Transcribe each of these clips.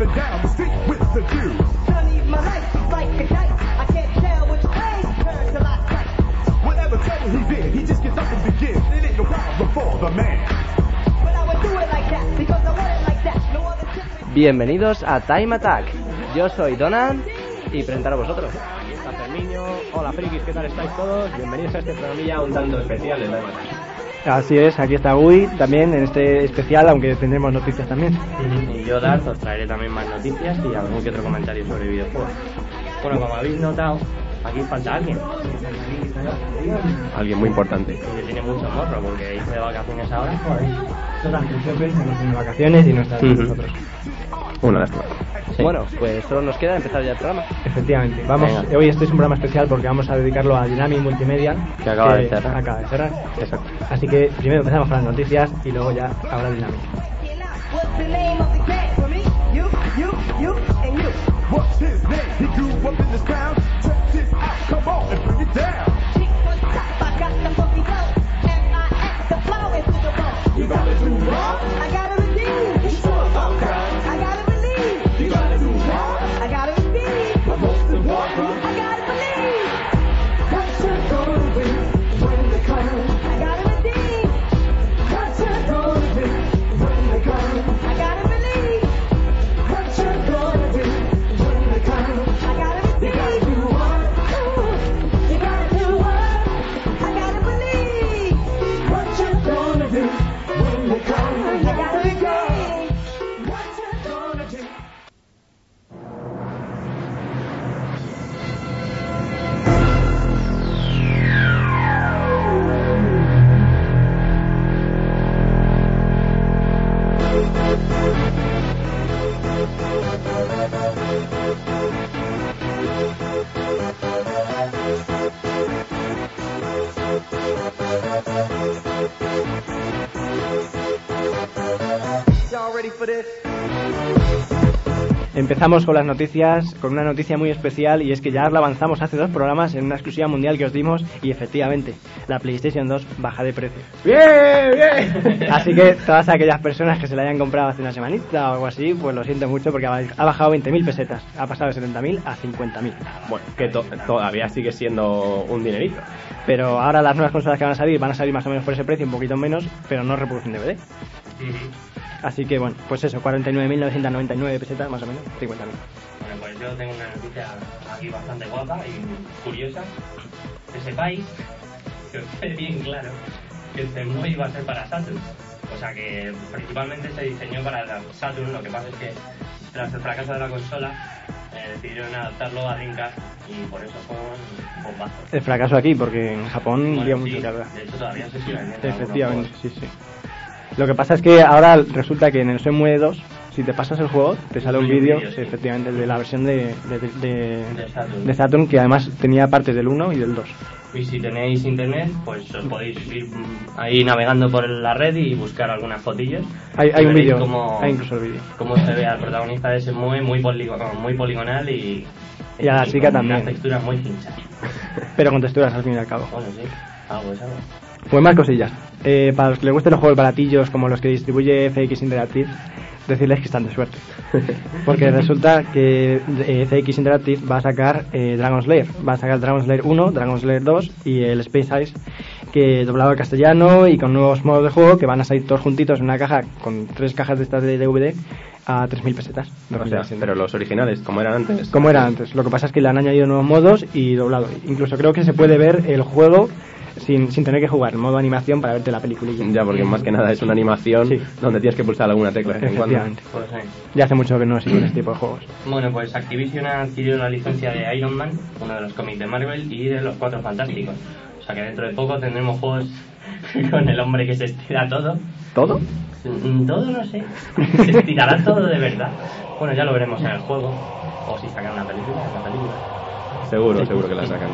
and down the street with the Jews. Johnny, my life is like a dice. I can't tell which way to turn till I strike. Whatever trouble he's in, he just gets up and begins. It ain't no problem for the man. But I would do it like that because I want it like that. No other difference. Bienvenidos a Time Attack. Yo soy Donan y presentar a vosotros. Fermiño, hola frikis, ¿qué tal estáis todos? Bienvenidos a este programilla un tanto especial de Time Attack. Así es, aquí está Gui también en este especial, aunque tendremos noticias también. Y yo, Darth, os traeré también más noticias y algún que otro comentario sobre videojuegos. Bueno, como habéis notado, aquí falta alguien. Alguien muy importante. Y que tiene mucho morro porque hice de vacaciones ahora. Son las siempre estamos en vacaciones y no estamos nosotros. Una lástima. Sí. Bueno, pues solo nos queda empezar ya el programa. Efectivamente, vamos. Venga. Hoy este es un programa especial porque vamos a dedicarlo a Dynamic Multimedia, Que acaba de cerrar. Acaba de cerrar. Exacto. Así que primero empezamos con las noticias y luego ya habrá Dynamic. What's the name of the gang for me? You, and you. What's his name? He grew up in this town. Check this out. Come on and bring it down. Chick was top, I got the funky flow. M.I.X. the flow into the bone. You gotta do wrong. I gotta redeem. You sure about that? I gotta believe. You gotta do wrong. I gotta redeem. But most important, I gotta believe. what you gonna do when they come? I gotta redeem. What you gonna do when they come? I gotta believe. What you gonna do when they come? I gotta You gotta redeem. do what? You gotta do what? I gotta believe. What you gonna do when they come? I gotta redeem. What you gonna do? Y'all ready for this? Empezamos con las noticias, con una noticia muy especial, y es que ya la avanzamos hace 2 programas en una exclusiva mundial que os dimos, y efectivamente, la PlayStation 2 baja de precio. ¡Bien! Así que todas aquellas personas que se la hayan comprado hace una semanita o algo así, pues lo siento mucho porque ha bajado 20.000 pesetas, ha pasado de 70.000 a 50.000. Bueno, que todavía sigue siendo un dinerito. Pero ahora las nuevas consolas que van a salir más o menos por ese precio, un poquito menos, pero no reproducen DVD. Así que bueno, pues eso, 49.999 pesetas más o menos, 50.000. Bueno, pues yo tengo una noticia aquí bastante guapa y curiosa. Que sepáis, que os quede bien claro, que el Zenmue iba a ser para Saturn. O sea que principalmente se diseñó para la Saturn, lo que pasa es que tras el fracaso de la consola decidieron adaptarlo a Dreamcast y por eso fue un bombazo. El fracaso aquí, porque en Japón dio Bueno, mucho sí, que hablar. de hecho todavía se sigue vendiendo. Efectivamente, sí. Lo que pasa es que ahora resulta que en el Shenmue 2, si te pasas el juego, te sale un Hay un vídeo, vídeo, sí. efectivamente, de la versión de Saturn. de Saturn, que además tenía partes del 1 y del 2. Y si tenéis internet, pues os podéis ir ahí navegando por la red y buscar algunas fotillos. Hay Y un veréis vídeo, cómo- hay incluso el vídeo. Cómo se ve al protagonista de ese muy poligonal y Y a la chica con también. unas texturas muy hinchas. Pero con texturas al fin y al cabo. Bueno, sí, algo es algo. Pues más cosillas. Para los que les gusten los juegos baratillos como los que distribuye FX Interactive, decirles que están de suerte. Porque resulta que FX Interactive va a sacar Dragon Slayer. Va a sacar Dragon Slayer 1, Dragon Slayer 2 y el Space Ice, que doblado al castellano y con nuevos modos de juego que van a salir todos juntitos en una caja con 3 cajas de estas de DVD a 3.000 pesetas. O sea, pero los originales, como eran antes. Como era antes. Lo que pasa es que le han añadido nuevos modos y doblado. Incluso creo que se puede ver el juego sin tener que jugar, en modo animación para verte la peliculilla. Ya, porque más que nada es una animación Sí. donde tienes que pulsar alguna tecla de vez en cuando. Efectivamente. Pues, Ya hace mucho que no existen este tipo de juegos. Bueno, pues Activision ha adquirido la licencia de Iron Man, uno de los cómics de Marvel, y de los Cuatro Fantásticos. O sea que dentro de poco tendremos juegos con el hombre que se estira todo. ¿Todo? Todo no sé. Se estirará todo de verdad. Bueno, ya lo veremos en el juego. O si sacan una película, en la película. Seguro que la sacan.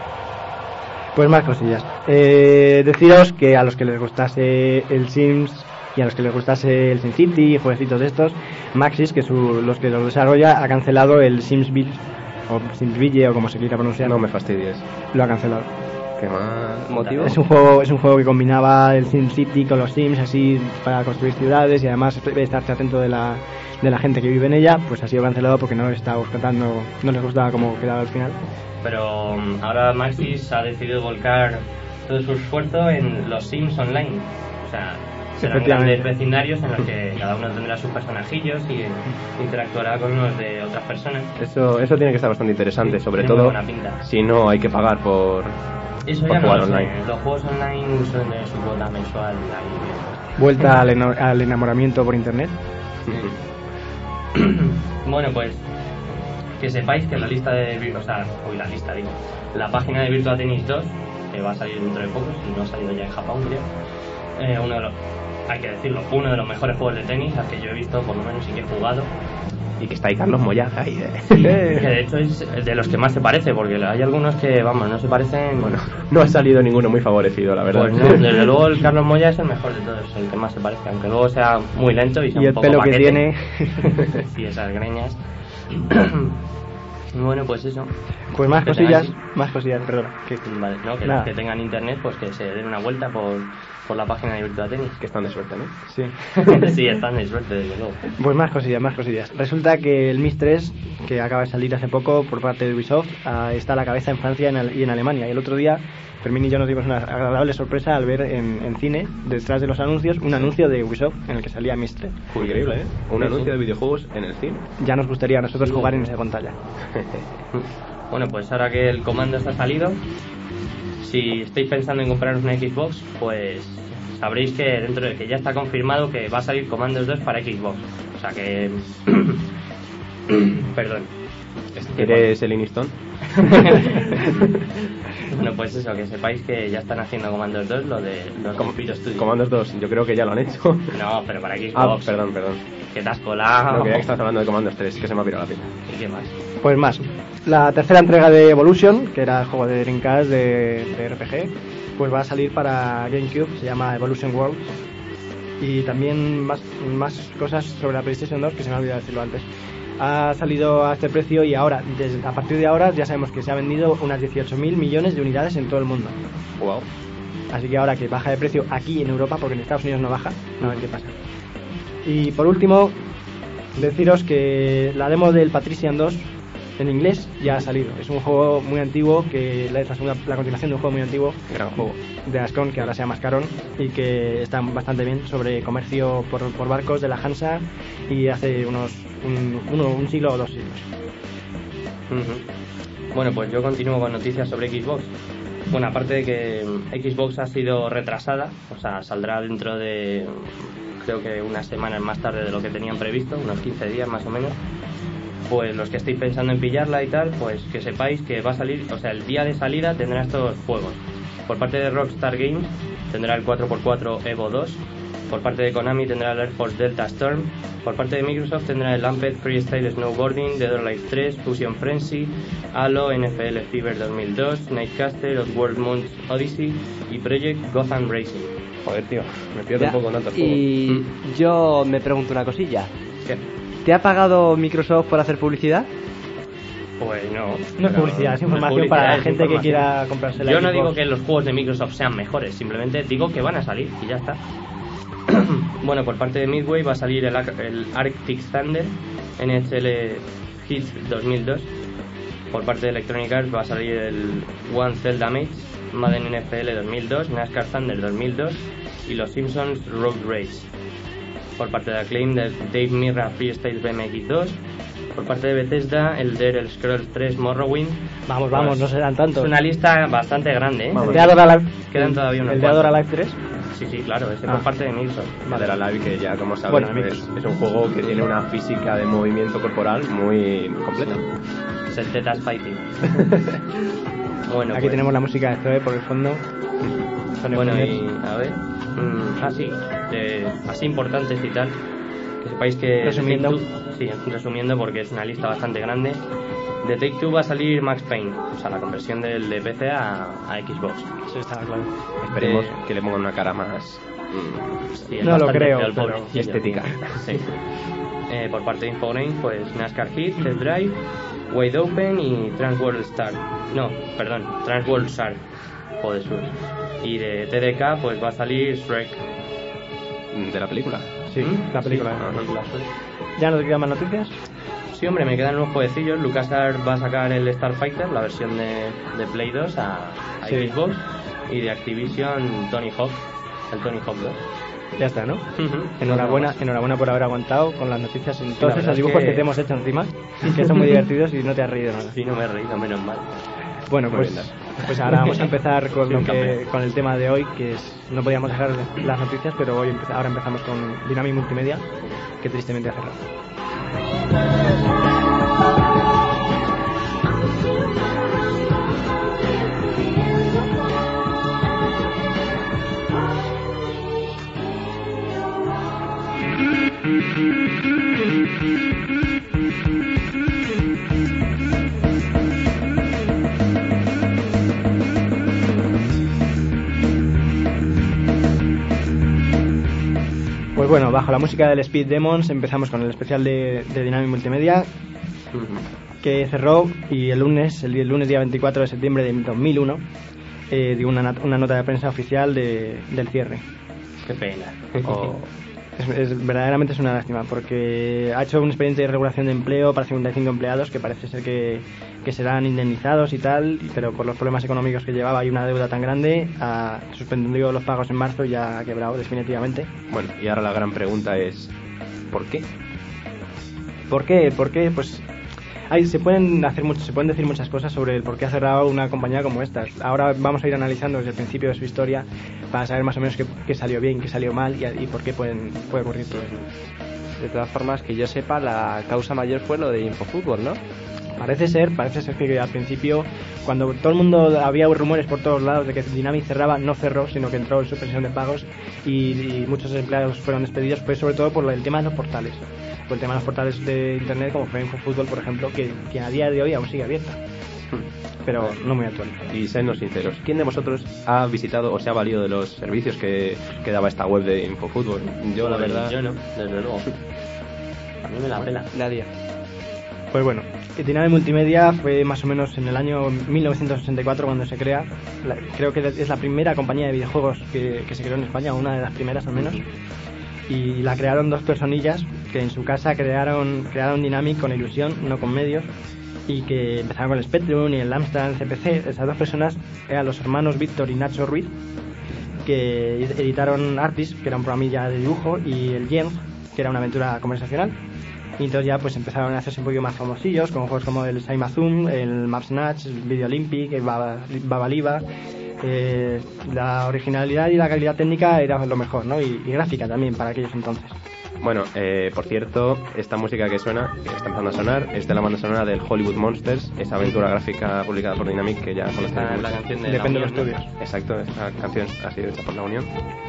Pues más cosillas. Deciros que a los que les gustase el Sims y a los que les gustase el SimCity y jueguecitos de estos, Maxis, que los que los desarrolla, ha cancelado el Simsville o Simsville o como se quiera pronunciar. No me fastidies. Lo ha cancelado. ¿Qué más? ¿Motivo? Es un juego que combinaba el SimCity con los Sims, así para construir ciudades, y además estarte atento de la gente que vive en ella. Pues ha sido cancelado porque no les gustaba cómo quedaba al final. Pero ahora Maxis ha decidido volcar todo su esfuerzo en los Sims Online. O sea, serán grandes vecindarios en los que cada uno tendrá sus personajillos y interactuará con unos de otras personas. Eso tiene que estar bastante interesante, sobre Tiene todo muy buena pinta. si no hay que pagar por Eso ya jugar no lo sé. online. Los juegos online suelen tener su cuota mensual. Ahí. Vuelta al enamoramiento por internet. Bueno, pues que sepáis que la lista de la página de Virtua Tennis 2, que va a salir dentro de poco, si no ha salido ya en Japón, creo, hay que decirlo, uno de los mejores juegos de tenis al que yo he visto, por lo menos, y que he jugado. Y que está ahí Carlos Moyaz ahí, Que de hecho es de los que más se parece, porque hay algunos que, vamos, no se parecen. Bueno, no ha salido ninguno muy favorecido, la verdad. Pues no, desde luego el Carlos Moya es el mejor de todos, el que más se parece, aunque luego sea muy lento y sea Y un el poco pelo que paquete. tiene. Y esas greñas. Bueno, pues eso. Pues más Que cosillas, tengáis- perdona. Vale, no, que Nada. los que tengan internet, pues que se den una vuelta por la página de Virtua Tennis. Que están de suerte, ¿no? Sí. Sí, están de suerte, desde luego. Pues más cosillas. Resulta que el MIS 3, que acaba de salir hace poco por parte de Ubisoft, está a la cabeza en Francia y en Alemania. Y el otro día, Fermín y yo nos dimos una agradable sorpresa al ver en cine, detrás de los anuncios, un anuncio de Ubisoft en el que salía MIS 3. Increíble, ¿eh? Un Sí, anuncio sí. de videojuegos en el cine. Ya nos gustaría a nosotros jugar en esa pantalla. Bueno, pues ahora que el comando está salido, si estáis pensando en compraros una Xbox, pues sabréis que dentro de que ya está confirmado que va a salir Commandos 2 para Xbox. O sea que... Perdón. ¿Eres el Iniston? Bueno, pues eso, que sepáis que ya están haciendo Commandos 2, lo de los Computer Studios. Comandos 2, yo creo que ya lo han hecho. No, pero para Xbox. Ah, perdón. Que te has colado. No, creía que estabas hablando de Comandos 3, que se me ha pirado la pinta. ¿Y qué más? Pues más. La tercera entrega de Evolution, que era el juego de Dreamcast de RPG, pues va a salir para GameCube, se llama Evolution Worlds. Y también más cosas sobre la PlayStation 2, que se me ha olvidado decirlo antes. Ha salido a este precio y ahora, a partir de ahora, ya sabemos que se ha vendido unas 18.000 millones de unidades en todo el mundo. Wow. Así que ahora que baja de precio aquí en Europa, porque en Estados Unidos no baja, a ver qué pasa. Y por último, deciros que la demo del Patrician 2 en inglés ya ha salido. Es un juego muy antiguo, que es la continuación de un juego muy antiguo, Gran juego. de Ascon, que ahora se llama Ascaron, y que está bastante bien, sobre comercio por barcos de la Hansa, y hace un siglo o 2 siglos. Bueno, pues yo continúo con noticias sobre Xbox. Bueno, aparte de que Xbox ha sido retrasada, o sea, saldrá dentro de, creo que unas semanas más tarde de lo que tenían previsto, unos 15 días más o menos. Pues los que estéis pensando en pillarla y tal, pues que sepáis que va a salir, o sea, el día de salida tendrá estos juegos. Por parte de Rockstar Games tendrá el 4x4 Evo 2. Por parte de Konami tendrá el Air Force Delta Storm. Por parte de Microsoft tendrá el Amped Freestyle Snowboarding, Dead or Alive 3, Fusion Frenzy, Halo, NFL Fever 2002, Nightcaster, Oddworld Moons Odyssey y Project Gotham Racing. Joder, tío, me pierdo Ya, un poco en tantos juegos. y yo me pregunto una cosilla. ¿Qué? ¿Te ha pagado Microsoft por hacer publicidad? Pues no. No es publicidad, es información para la gente que quiera comprarse la Yo no Xbox. digo que los juegos de Microsoft sean mejores, simplemente digo que van a salir y ya está. Bueno, por parte de Midway va a salir el Arctic Thunder NHL Hits 2002. Por parte de Electronic Arts va a salir el One Cell Damage, Madden NFL 2002, NASCAR Thunder 2002 y Los Simpsons Road Race. Por parte de Acclaim, del Dave Mirra Freestyle BMX 2. Por parte de Bethesda, el The Elder Scrolls 3 Morrowind. Vamos, Pues, no serán tantos. Es una lista bastante grande, ¿eh? El de Adora Live. Quedan todavía unos El de cuantos. Adora Live 3. Sí, claro, ese por parte de Microsoft. De la Live, que ya como sabéis, Bueno, pues, es un juego que tiene una física de movimiento corporal muy completa. Es el Tetas Fighting. Bueno, Aquí pues, tenemos la música de Zoe por el fondo. Sonic Bueno, Fingers. y a ver. Sí, así importantes y tal. Que sepáis que. Resumiendo. The Take-Two- sí, resumiendo porque es una lista bastante grande. De Take-Two va a salir Max Payne, o sea, la conversión del de PC a Xbox. Eso estaba claro. Esperemos que le pongan una cara más Sí, es No lo bastante creo, feo el pero- pobrecillo. estética. Sí. Por parte de Infogrames, pues NASCAR Heat, Test Drive, Wide Open y Transworld Star. No, perdón, Transworld Star. juego de Switch. Y de TDK pues va a salir Shrek. ¿De la película? Sí, la película. Sí, la película Shrek. ¿Ya no te quedan más noticias? Sí, hombre, me quedan unos jueguecillos. LucasArts va a sacar el Starfighter, la versión de Play 2 a Sí. Xbox. Y de Activision, Tony Hawk, el Tony Hawk 2. Ya está, ¿no? Ujú. Enhorabuena por haber aguantado con las noticias en todos verdad esos es dibujos que- que te hemos hecho encima, que son muy divertidos y no te has reído nada. Sí, no me he reído, menos mal. Bueno, Muy pues, bien. pues ahora vamos a empezar con, Sí, lo un café. con el tema de hoy, que es, no podíamos dejar las noticias, pero ahora empezamos con Dynamic Multimedia, que tristemente ha cerrado. Pues bueno, bajo la música del Speed Demons empezamos con el especial de Dynamic Multimedia, que cerró, y el lunes día 24 de septiembre de 2001 dio una nota de prensa oficial del cierre. Qué pena. Verdaderamente es una lástima, porque ha hecho un expediente de regulación de empleo para 55 empleados que parece ser que serán indemnizados y tal, pero por los problemas económicos que llevaba y una deuda tan grande, ha suspendido los pagos en marzo y ya ha quebrado definitivamente. Bueno, y ahora la gran pregunta es, ¿por qué? ¿Por qué? Pues se pueden decir muchas cosas sobre el por qué ha cerrado una compañía como esta. Ahora vamos a ir analizando desde el principio de su historia para saber más o menos qué salió bien, qué salió mal y por qué puede ocurrir todo eso. De todas formas, que yo sepa, la causa mayor fue lo de Infofútbol, ¿no? Parece ser que al principio, cuando todo el mundo había rumores por todos lados de que Dynamic cerraba, no cerró, sino que entró en suspensión de pagos y muchos empleados fueron despedidos, pues sobre todo por el tema de los portales. Por el tema de los portales de internet, como fue Infofútbol, por ejemplo, que a día de hoy aún sigue abierta, pero no muy actualizada. Y seamos sinceros, ¿quién de vosotros ha visitado o se ha valido de los servicios que daba esta web de Infofútbol? Yo, la verdad... Yo no, desde luego. A mí me la pela. Nadie. Pues bueno, Dynamic Multimedia fue más o menos en el año 1964 cuando se crea. Creo que es la primera compañía de videojuegos que se creó en España, una de las primeras al menos. Y la crearon dos personillas que en su casa crearon Dynamic con ilusión, no con medios, y que empezaron con el Spectrum y el Amstrad, el CPC. Esas dos personas eran los hermanos Víctor y Nacho Ruiz, que editaron Artist, que era un programilla de dibujo, y el Jens, que era una aventura conversacional. Y entonces ya pues empezaron a hacerse un poquito más famosillos con juegos como el Saima Zoom, el Map Snatch, el Video Olympic, el Babaliva. La originalidad y la calidad técnica era lo mejor, ¿no? Y gráfica también para aquellos entonces. Bueno, por cierto, esta música que suena, que está empezando a sonar, es de la banda sonora del Hollywood Monsters, esa aventura gráfica publicada por Dynamic que ya conocemos. La canción de Depende de la los Unión, estudios. Exacto, esta canción ha sido hecha por la Unión.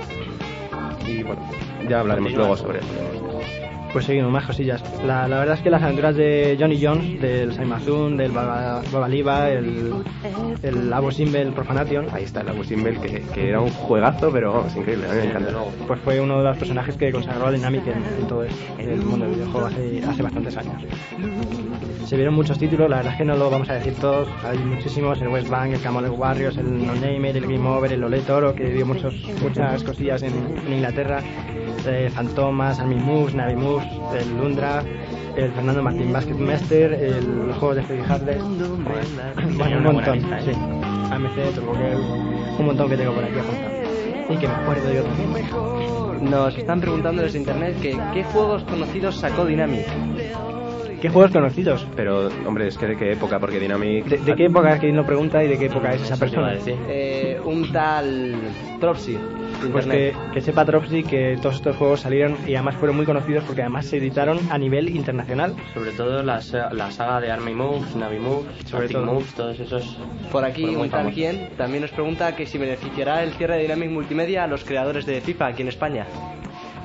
Y bueno, ya hablaremos Continúa. luego sobre eso. Pues seguimos, más cosillas. La verdad es que las aventuras de Johnny Jones, del Saimazun, del Babaliva, el Abo Simbel Profanation, Ahí está el Abu Simbel, que era un juegazo, pero vamos, increíble, a mí me encanta. pues fue uno de los personajes que consagró a Dynamic en todo esto, en el mundo del videojuego hace bastantes años. Se vieron muchos títulos, la verdad es que no lo vamos a decir todos, hay muchísimos, el West Bank, el Camel Warriors, el No Namer, el Game Over, el Ole Toro, que dio muchas cosillas en Inglaterra, Fantomas, Army Moves, Navy Moves, el Lundra, el Fernando Martín Basketmaster, el juego de Freddy Hardware, bueno, un montón, sí, AMC, Turbo Girl, un montón que tengo por aquí apuntado. Y que me acuerdo yo también. Nos están preguntando desde internet que qué juegos conocidos sacó Dynamic. ¿Qué juegos conocidos? Pero, hombre, es que de qué época, porque Dynamic... ¿De qué época es que lo pregunta y de qué época es esa Eso te iba a persona? decir. Un tal Tropsy. Pues que sepa Tropsy que todos estos juegos salieron y además fueron muy conocidos porque además se editaron a nivel internacional. Sobre todo la saga de Army Moves, Navy Moves, Sobre Arctic todo. Moves, todos esos. Por aquí fueron muy un tal famosos. quien también nos pregunta que si beneficiará el cierre de Dynamic Multimedia a los creadores de FIFA aquí en España.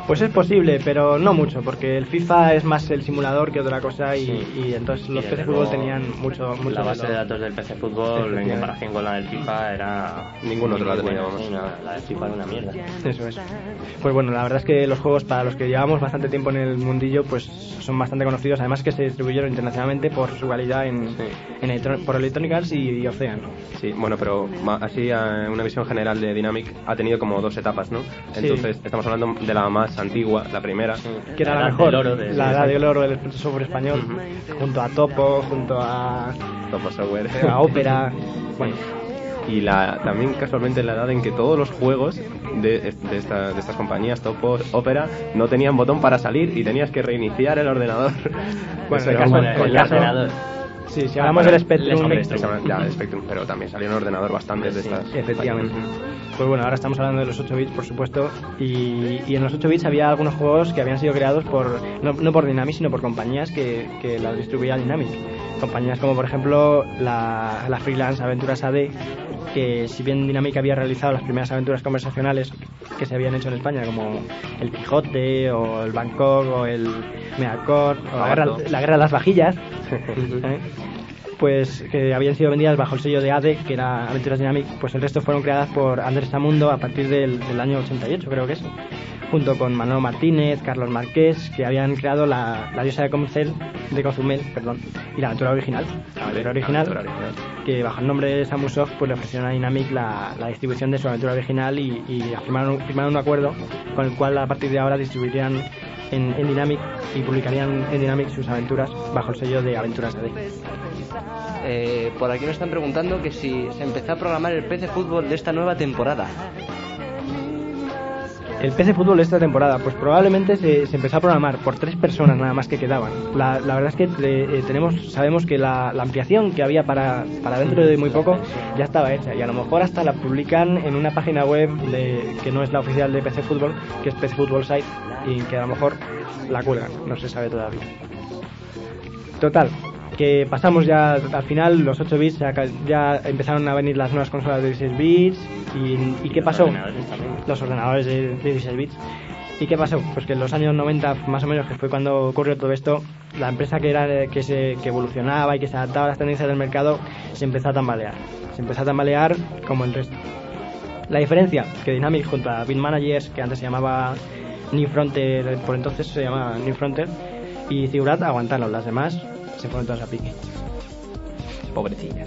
Pues es posible, pero no mucho, porque el FIFA es más el simulador que otra cosa y entonces los PC Fútbol tenían mucho la base de datos del PC Fútbol en comparación con la del FIFA era... Ningún otro la tenía, vamos. Sí, no, la del FIFA era una mierda. Eso es. Pues bueno, la verdad es que los juegos, para los que llevamos bastante tiempo en el mundillo, pues son bastante conocidos, además que se distribuyeron internacionalmente por su calidad por Electronic Arts y Ocean. Sí, bueno, pero así una visión general de Dynamic ha tenido como 2 etapas, ¿no? Entonces estamos hablando de la más antigua, la primera, que era la mejor, la edad del oro del software español, junto a Topo, junto a Topo Software, a Opera, bueno. Y también casualmente la edad en que todos los juegos de estas compañías, Topo, Opera, no tenían botón para salir y tenías que reiniciar el ordenador. Bueno, el ordenador. Sí, si hablamos del Spectrum... Ya, Spectrum, pero también salió en ordenador bastantes de estas. Efectivamente. Pues bueno, ahora estamos hablando de los 8 bits, por supuesto, y en los 8 bits había algunos juegos que habían sido creados no por Dynamic, sino por compañías que las distribuía Dynamic. Compañías como, por ejemplo, la freelance Aventuras AD, que si bien Dynamic había realizado las primeras aventuras conversacionales que se habían hecho en España, como el Quijote, o el Bangkok, o el Meacord, o la guerra de las vajillas, pues que habían sido vendidas bajo el sello de ADE, que era Aventuras Dynamic, pues el resto fueron creadas por Andrés Samundo a partir del año 88, creo que es, junto con Manolo Martínez, Carlos Marqués, que habían creado la diosa de Cozumel, y la aventura original, que bajo el nombre de Samusoft pues le ofrecieron a Dynamic la distribución de su aventura original y firmaron un acuerdo con el cual a partir de ahora distribuirían en Dynamic y publicarían en Dynamic sus aventuras bajo el sello de Aventuras AD. Por aquí nos están preguntando que si se empezó a programar el PC Fútbol de esta nueva temporada. El PC Fútbol de esta temporada, pues probablemente se empezó a programar por 3 personas nada más que quedaban. La verdad es que sabemos que la ampliación que había para dentro de muy poco ya estaba hecha, y a lo mejor hasta la publican en una página web que no es la oficial de PC Fútbol, que es PC Fútbol Site, y que a lo mejor la cuelgan, no se sabe todavía. Total, que pasamos ya al final, los 8 bits, ya empezaron a venir las nuevas consolas de 16 bits. ¿Y qué pasó? Los ordenadores de 16 bits. ¿Y qué pasó? Pues que en los años 90, más o menos, que fue cuando ocurrió todo esto, la empresa que evolucionaba y que se adaptaba a las tendencias del mercado se empezó a tambalear. Se empezó a tambalear como el resto. La diferencia, que Dynamic junto a Bin Managers, que antes se llamaba New Frontier, por entonces se llamaba New Frontier, y Ziggurat aguantaron, las demás se fueron todas a pique. Pobrecillas.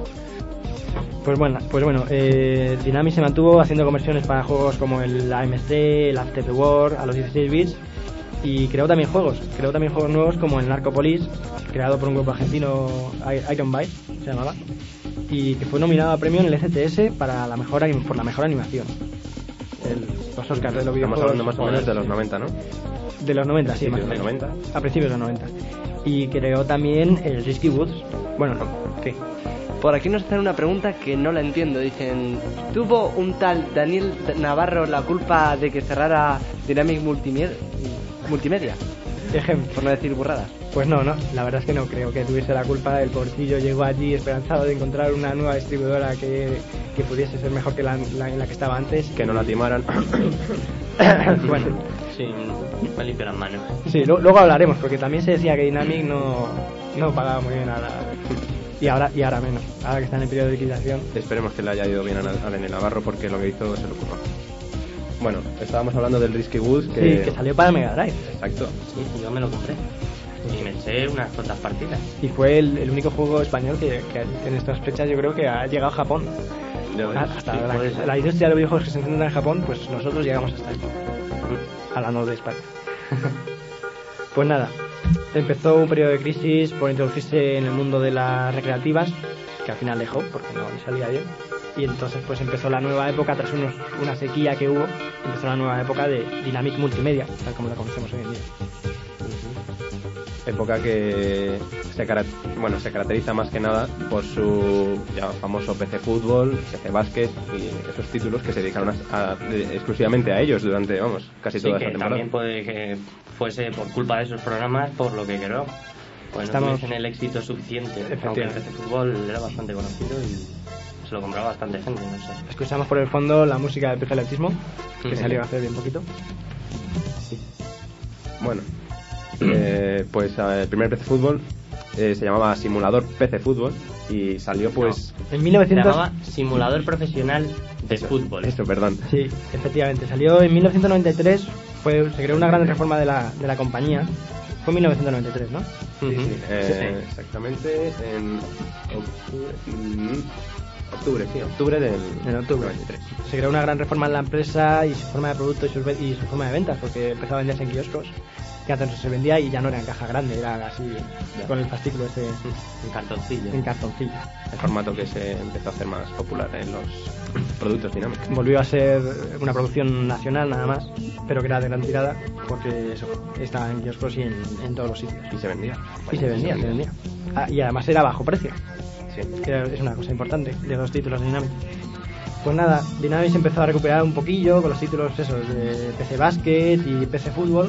Pues bueno, Dynamic se mantuvo haciendo conversiones para juegos como el AMC, el After the War, a los 16 bits, y creó también juegos nuevos como el Narcopolis, creado por un grupo argentino, Iron Byte se llamaba, y que fue nominado a premio en el ECTS por la mejor animación. Los Oscars de los videojuegos. Estamos hablando más o menos de los 90, ¿no? De los 90, sí, más o menos. 90. A principios de los 90. Y creó también el Risky Woods. Bueno, no, ¿qué? Por aquí nos hacen una pregunta que no la entiendo. Dicen, ¿tuvo un tal Daniel Navarro la culpa de que cerrara Dynamic Multimedia? Por no decir burradas. Pues no, la verdad es que no creo que tuviese la culpa. El pobrecillo llegó allí esperanzado de encontrar una nueva distribuidora que pudiese ser mejor que la en la que estaba antes. Que no la timaran. Bueno, sí, me limpio las manos. Sí, luego hablaremos, porque también se decía que Dynamic no pagaba muy bien y ahora menos, ahora que está en el periodo de liquidación. Esperemos que le haya ido bien a Daniel Navarro, porque lo que hizo se lo ocurrió. Bueno, estábamos hablando del Risky Woods, que salió para Mega Drive. Exacto. Sí, yo me lo compré y me eché unas cuantas partidas. Y fue el único juego español que en estas fechas yo creo que ha llegado a Japón. Hasta la industria de los videojuegos que se encuentra en Japón, pues nosotros llegamos hasta ahí. Hablando de España. Pues nada, empezó un periodo de crisis por introducirse en el mundo de las recreativas, que al final dejó porque no le salía bien. Y entonces pues empezó la nueva época, tras una sequía que hubo, empezó la nueva época de Dynamic Multimedia, tal como la conocemos hoy en día. Época que se caracteriza más que nada por su ya famoso PC Fútbol, PC Básquet y esos títulos que se dedicaron exclusivamente a ellos durante, casi toda esa temporada. También puede que fuese por culpa de esos programas por lo que creo. Pues no tuviesen el éxito suficiente, aunque el PC Fútbol era bastante conocido y se lo compraba bastante gente, no sé. Escuchamos por el fondo la música del Pixel Attismo, que salió hace bien poquito. Bueno, pues el primer PC Fútbol se llamaba Simulador PC Fútbol y salió pues... En Se 1900... llamaba Simulador Profesional de Fútbol. Eso, perdón. Sí, efectivamente. Salió en 1993, se creó una gran reforma de la compañía. Fue en 1993, ¿no? Sí, sí, Sí. exactamente en octubre del En octubre. 93. Se creó una gran reforma en la empresa y su forma de producto y su forma de ventas, porque empezó a venderse en kioscos, que antes no se vendía y ya no era en caja grande, era así, con el fascículo ese En cartoncillo. en cartoncillo. El formato que se empezó a hacer más popular en los productos dinámicos. Volvió a ser una producción nacional nada más, pero que era de gran tirada, porque eso, estaba en kioscos y en todos los sitios. Y se vendía. Y se vendía. Ah, y además era bajo precio, Sí. que es una cosa importante de los títulos de Dynamic. Pues nada, Dynamic empezó a recuperar un poquillo con los títulos esos de PC Basket y PC Fútbol,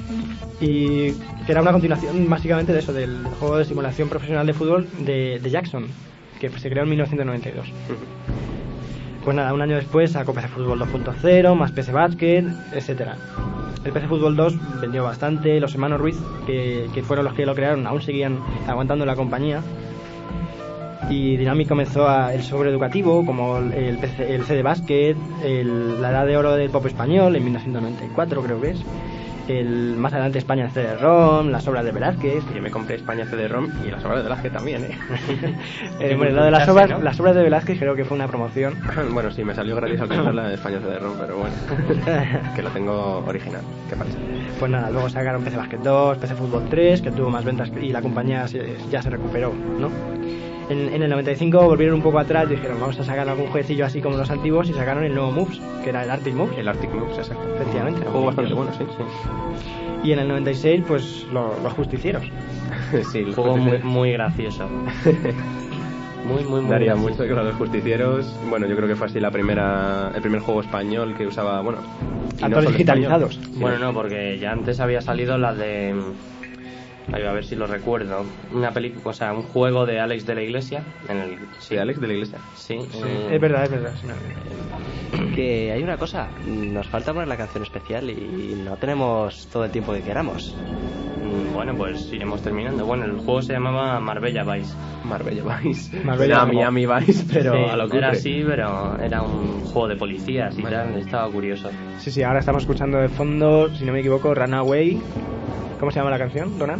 y que era una continuación básicamente de eso, del juego de simulación profesional de fútbol de Jackson, que se creó en 1992. Pues nada, un año después sacó PC Fútbol 2.0, más PC Basket, etcétera. El PC Fútbol 2 vendió bastante, los hermanos Ruiz, que fueron los que lo crearon, aún seguían aguantando la compañía. Y Dynamic comenzó el software educativo, como el CD Basket, la edad de oro del pop español, en 1994 creo que es. Más adelante España CD-ROM, las obras de Velázquez. Yo me compré España CD-ROM y las obras de Velázquez también, Bueno, lo de las obras de Velázquez creo que fue una promoción. Bueno, sí, me salió gratis alcanzarla de España CD-ROM, pero bueno, que lo tengo original, ¿qué pasa? Pues nada, luego sacaron PC Basket 2, PC Fútbol 3, que tuvo más ventas y la compañía ya se recuperó, ¿no? En el 95 volvieron un poco atrás y dijeron, vamos a sacar algún jueguecillo así como los antiguos, y sacaron el nuevo Moves, que era el Arctic Moves. El Arctic Moves, exacto. Efectivamente. Un juego bastante bueno, sí. Y en el 96, pues los justicieros. Sí, Un los juego muy, justicieros. muy gracioso. Muy Daría gracioso. mucho que los justicieros. Bueno, yo creo que fue así el primer juego español que usaba, bueno, y no Actores solo digitalizados. español, Bueno, no, porque ya antes había salido la de... Ay, a ver si lo recuerdo. Una película, o sea, un juego de Alex de la Iglesia. Sí, Alex de la Iglesia. Sí, Es verdad. Sí, Que hay una cosa, nos falta poner la canción especial y no tenemos todo el tiempo que queramos. Bueno, pues iremos terminando. Bueno, el juego se llamaba Marbella Vice. Marbella Vice. Marbella Era como- Miami Vice, pero Sí, a lo era cutre. así, pero era un juego de policías y tal. Estaba curioso. sí, ahora estamos escuchando de fondo, si no me equivoco, Runaway. ¿Cómo se llama la canción, Ronan?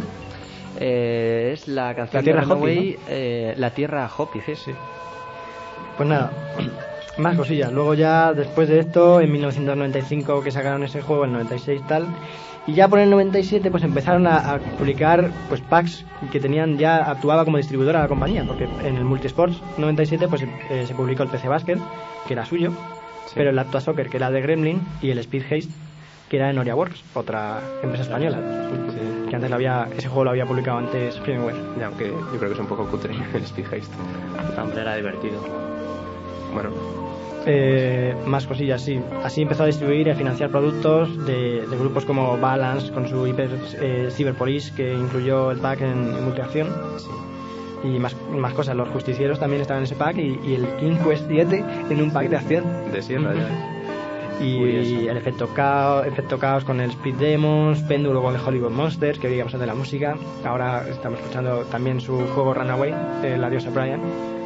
Es la canción La Tierra de Runaway, Hopi, La Tierra Hopi, sí. Pues nada, más cosillas. Luego ya, después de esto, en 1995 que sacaron ese juego, el 96 tal, y ya por el 97 pues empezaron a publicar pues packs que tenían, ya actuaba como distribuidora la compañía, porque en el Multisports 97 pues se publicó el PC Basket, que era suyo, pero el Actua Soccer, que era de Gremlin, y el Speed Haste, que era de Noria Works, otra empresa española, que antes ese juego lo había publicado antes Firmware. Ya, aunque yo creo que es un poco cutre el Speed Haste. Hombre, era divertido. Bueno, Más cosillas, sí. Así empezó a distribuir y financiar productos de grupos como Balance con su Cyber Police, que incluyó el pack en multiacción. Y más cosas. Los justicieros también estaban en ese pack, y el King Quest 7 en un pack de acción. de sierra ya. Y el efecto caos con el Speed Demons, Péndulo con el Hollywood Monsters, que veíamos de la música. Ahora estamos escuchando también su juego Runaway, La diosa Brian.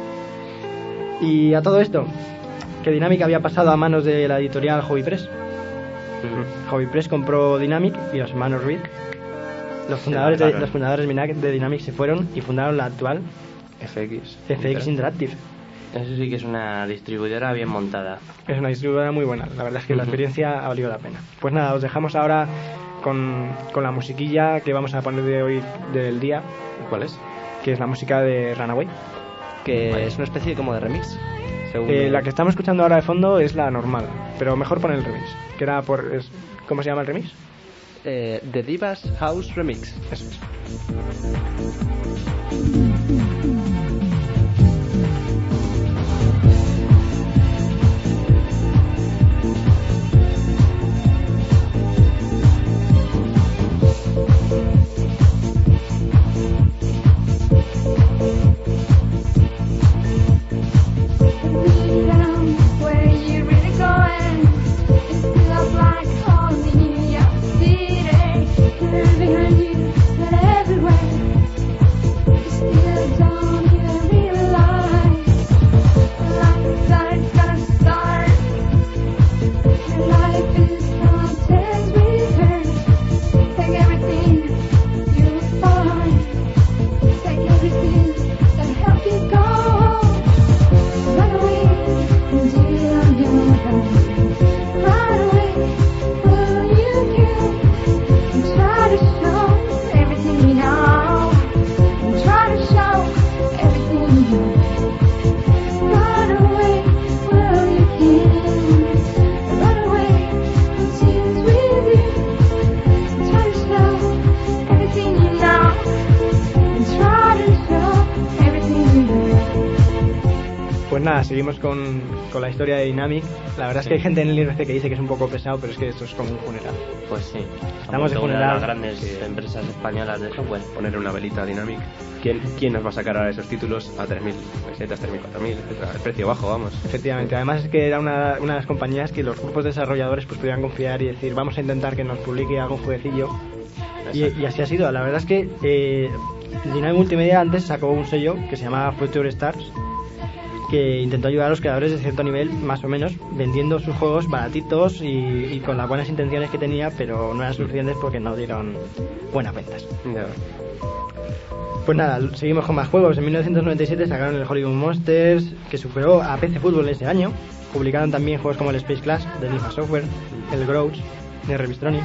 Y a todo esto, que Dynamic había pasado a manos de la editorial Hobby Press. Hobby Press compró Dynamic y los hermanos Reed, los fundadores de Dynamic, se fueron y fundaron la actual FX Interactive. Eso sí que es una distribuidora bien montada. Es una distribuidora muy buena, la verdad es que la experiencia ha valido la pena. Pues nada, os dejamos ahora con la musiquilla que vamos a poner de hoy del día. ¿Cuál es? Que es la música de Runaway. Que es una especie como de remix. La que estamos escuchando ahora de fondo es la normal, pero mejor poner el remix, que era ¿cómo se llama el remix? The Divas House Remix. Eso es. Where you really going? It's still a black hole in New York City. nada, seguimos con la historia de Dynamic. La verdad es que hay gente en el IRC que dice que es un poco pesado, pero es que esto es como un funeral. Pues sí, Estamos de una de funeral. las grandes empresas españolas de software. Poner una velita Dynamic. ¿Quién nos va a sacar ahora esos títulos a 3.000 pesetas, 3.000, 4.000? El precio bajo, vamos. Efectivamente, además es que era una de las compañías que los grupos desarrolladores pues podían confiar y decir, vamos a intentar que nos publique algún jueguecillo. Y así ha sido. La verdad es que Dynamic Multimedia antes sacó un sello que se llamaba Future Stars, que intentó ayudar a los creadores de cierto nivel, más o menos, vendiendo sus juegos baratitos y con las buenas intenciones que tenía, pero no eran suficientes porque no dieron buenas ventas. Ya. Pues nada, seguimos con más juegos. En 1997 sacaron el Hollywood Monsters, que superó a PC Fútbol ese año. Publicaron también juegos como el Space Clash de Nifa Software, el Grouch de Revistronic,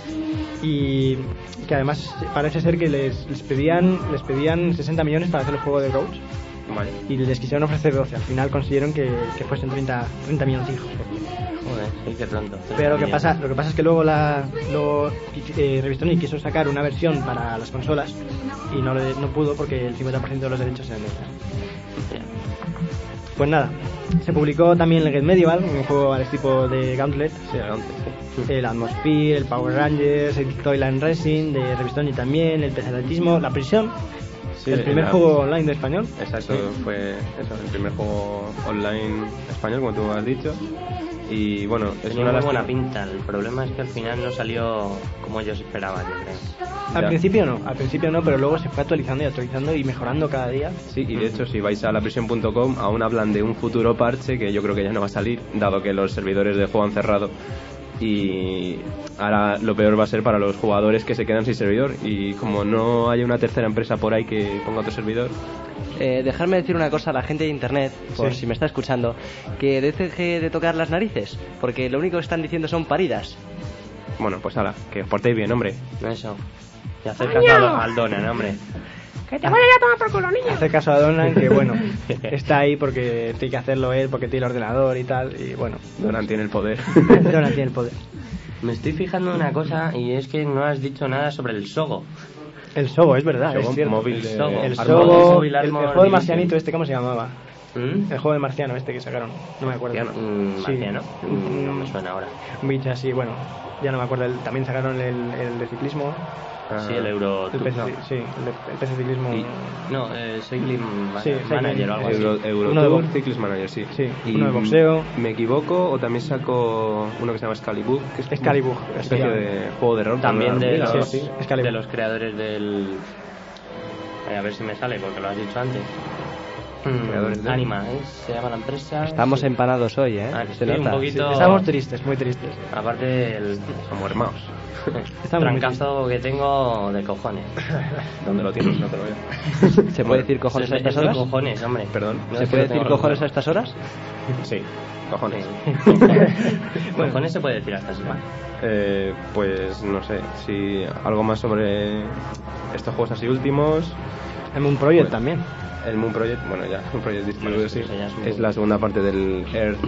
y que además parece ser que les pedían 60 millones para hacer el juego de Grouch. Vale. Y les quisieron ofrecer 12. Al final consiguieron que fuesen 30 millones hijos. Joder, sí que pronto. Pero lo que pasa es que luego Revistronic quiso sacar una versión para las consolas y no pudo porque el 50% de los derechos eran de ellas. Pues nada, se publicó también el Get Medieval, un juego al tipo de Gauntlet. Sí, adelante. El Atmosphere, el Power Rangers, el Toyland Racing de Revistronic también, el Pesadismo, La Prisión. Sí, el primer juego online de español. Exacto, fue el primer juego online español, como tú has dicho. Y bueno, es Tenía una de muy las buena pinta. El problema es que al final no salió como ellos esperaban, yo creo. Al Ya. principio no, pero luego se fue actualizando y mejorando cada día. Sí, y de hecho si vais a laprisión.com aún hablan de un futuro parche que yo creo que ya no va a salir, dado que los servidores de juego han cerrado. Y ahora lo peor va a ser para los jugadores que se quedan sin servidor, y como no hay una tercera empresa por ahí que ponga otro servidor. Dejarme decir una cosa a la gente de internet, por Sí. si me está escuchando, que deje de tocar las narices, porque lo único que están diciendo son paridas. Bueno, pues ala, que os portéis bien, hombre. Eso. Y hacer caso al Donan, hombre. Hace caso a Donan, que bueno, está ahí porque tiene que hacerlo él, porque tiene el ordenador y tal, y bueno, Donan tiene el poder. Donan tiene el poder. Me estoy fijando en una cosa y es que no has dicho nada sobre el Sogo. El Sogo, es verdad, Sogo es cierto. móvil de Sogo. El Armor. Sogo, el el Armor juego del Division. marcianito este, ¿cómo se llamaba? ¿Mm? El juego del marciano este que sacaron, no me acuerdo. Sí. Marciano. No me suena ahora. Un bicho así, bueno, ya no me acuerdo. También sacaron el de ciclismo. Sí, el Euro El Tour, PC, ¿no? sí, el PC ciclismo. Y- No, Cycling Sí, Manager o algo así. Euro Uno de Tour, box- Cyclist Manager, sí. Sí, Y uno de boxeo. ¿Me equivoco o también saco uno que se llama Excalibur? Que es Excalibur, una especie de juego de rol. También con una de hormiga, los, sí. Excalibur. de los creadores del... a ver si me sale porque lo has dicho antes. Creadores de- Anima, ¿eh? Se llama la empresa. Estamos Sí. empanados hoy, ¿eh? Ah, que Se sí, un nota. poquito- Estamos tristes, muy tristes. Aparte el Somos hermanos. Estamos muy trancazo que tengo de cojones. ¿Dónde lo tienes? No te lo veo. ¿Se puede decir cojones a Es estas de horas? cojones, hombre. Perdón. No ¿Se es que puede lo decir tengo cojones a recuerdo. estas horas? Sí, cojones. Cojones se puede decir hasta así. Pues no sé, si algo más sobre estos juegos así últimos. En un Project Pues, también. El Moon Project, bueno ya, Moon Project distribuido, Bueno, sí. eso ya es un Es poco- la segunda parte del Earth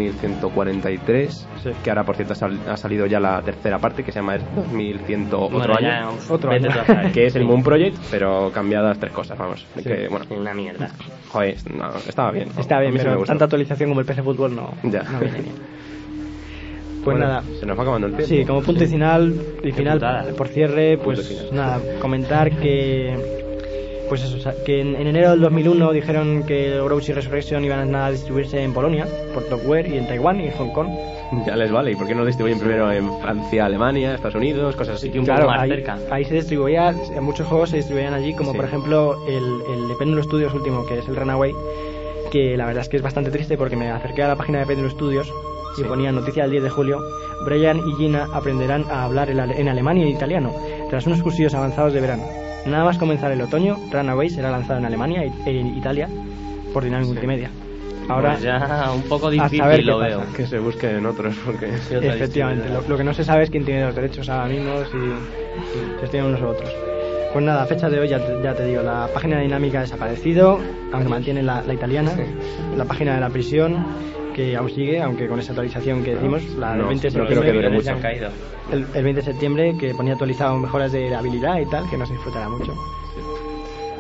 2143, Sí. que ahora por cierto ha salido ya la tercera parte, que se llama Earth 2100 otro Bueno, año, ya, Otro vete año. tú a saber. que es el Sí. Moon Project, pero cambiadas tres cosas, vamos. Sí. Que, bueno, Una mierda. joder, no, estaba bien. Está A bien, mí sí me pero gustó. tanta actualización como el PC Fútbol no, Ya. no viene bien. Pues Bueno, nada, se nos va acabando el tiempo. sí, como punto y final, putada. por cierre, pues Punto final. nada, comentar que pues eso, o sea, que en enero del 2001 dijeron que Grouch y Resurrection iban a distribuirse en Polonia, por Topware, y en Taiwán y en Hong Kong. Ya les vale, ¿y por qué no lo distribuyen primero en Francia, Alemania, Estados Unidos, cosas así? Sí, un poco más ahí, cerca. ahí se distribuía, muchos juegos se distribuían allí, como Sí. por ejemplo el de Pendulo Studios último, que es el Runaway, que la verdad es que es bastante triste porque me acerqué a la página de Pendulo Studios y Sí. ponía noticia del 10 de julio: Brian y Gina aprenderán a hablar en alemán y en italiano tras unos cursillos avanzados de verano. Nada más comenzar el otoño, Runaway será lanzado en Alemania e en Italia por Dynamic Multimedia. Ahora, Pues ya un poco a saber difícil qué lo pasa. veo. Que se busquen otros, porque... Sí, otra efectivamente, distribuidora. lo que no se sabe es quién tiene los derechos ahora mismo, si los tienen unos u otros. Pues nada, a fecha de hoy ya te digo, la página dinámica ha desaparecido, aunque mantiene la italiana, la página de la prisión, que aún sigue, aunque con esa actualización que decimos, la del No, 20 de no creo que septiembre, dure Ya mucho. han caído. el 20 de septiembre, que ponía actualizado mejoras de habilidad y tal, que no se disfrutará mucho.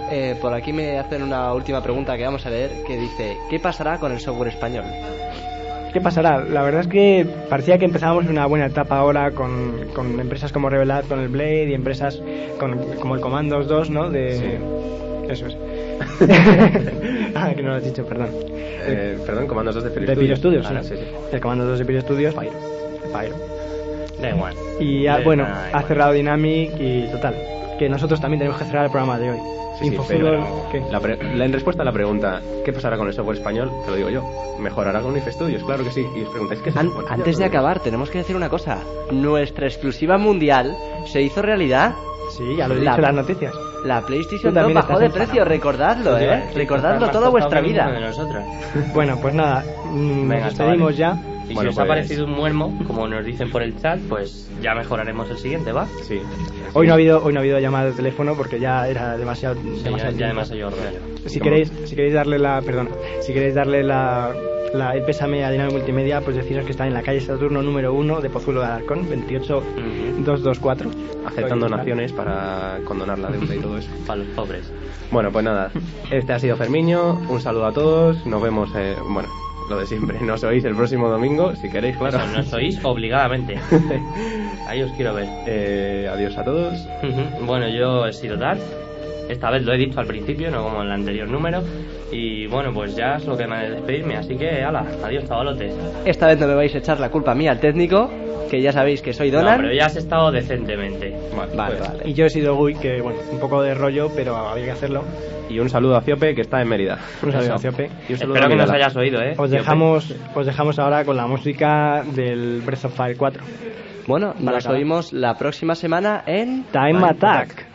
Por aquí me hacen una última pregunta que vamos a leer, que dice: ¿qué pasará con el software español? ¿Qué pasará? La verdad es que parecía que empezábamos una buena etapa ahora con empresas como Revelat, con el Blade, y empresas como el Commandos 2, ¿no? Sí. Eso es. Que no lo has dicho, perdón. Perdón, Commandos 2 de Pyro De Pyro Studios, Ah, sí. sí. El Commandos 2 de Pyro Studios, Pyro. Da igual. Y Da bueno, igual. ha cerrado Dynamic y total. Que nosotros también tenemos que cerrar el programa de hoy. Sí, Infofútbol, pero ¿qué? en respuesta a la pregunta ¿qué pasará con el software español? Te lo digo yo. Mejorará con IF Studios, claro que sí. Y os preguntáis ¿qué es el software Antes de español? acabar, tenemos que decir una cosa. Nuestra exclusiva mundial se hizo realidad. Sí, ya lo he dicho en las noticias. La Tú PlayStation 2 también bajó estás de enfadado. precio, recordadlo, recordadlo toda vuestra vida. De nosotros. Bueno, pues nada, Venga, nos despedimos chavales. ya. Y Bueno, si os ha pues- parecido un muermo, como nos dicen por el chat, pues ya mejoraremos el siguiente, ¿va? Sí. Hoy no ha habido llamada de teléfono porque ya era demasiado Sí, ya tiempo. demasiado rollo. Si queréis darle el pésame a Dinamo Multimedia, pues deciros que está en la calle Saturno número 1 de Pozuelo de Alarcón, 28224. Aceptando donaciones para condonar la deuda y todo eso. Para los pobres. Bueno, pues nada. Este ha sido Fermiño. Un saludo a todos. Nos vemos, bueno, lo de siempre. Nos oís el próximo domingo, si queréis, claro. Eso, nos oís obligadamente. Ahí os quiero ver. Adiós a todos. Bueno, yo he sido Darth. Esta vez lo he dicho al principio, no como en el anterior número. Y bueno, pues ya es lo que me ha de despedirme. Así que, ala, adiós, chavalotes. Esta vez no me vais a echar la culpa a mí, al técnico, que ya sabéis que soy No, Donan. pero ya has estado decentemente. Vale. Y yo he sido Gui, que bueno, un poco de rollo, pero había que hacerlo. Y un saludo a Ciope, que está en Mérida. Un saludo Eso. a Ciope. Y un saludo Espero a que nos Miguel. hayas oído, Os dejamos ahora con la música del Breath of Fire 4. Bueno, Para nos acabar. oímos la próxima semana en Time Attack.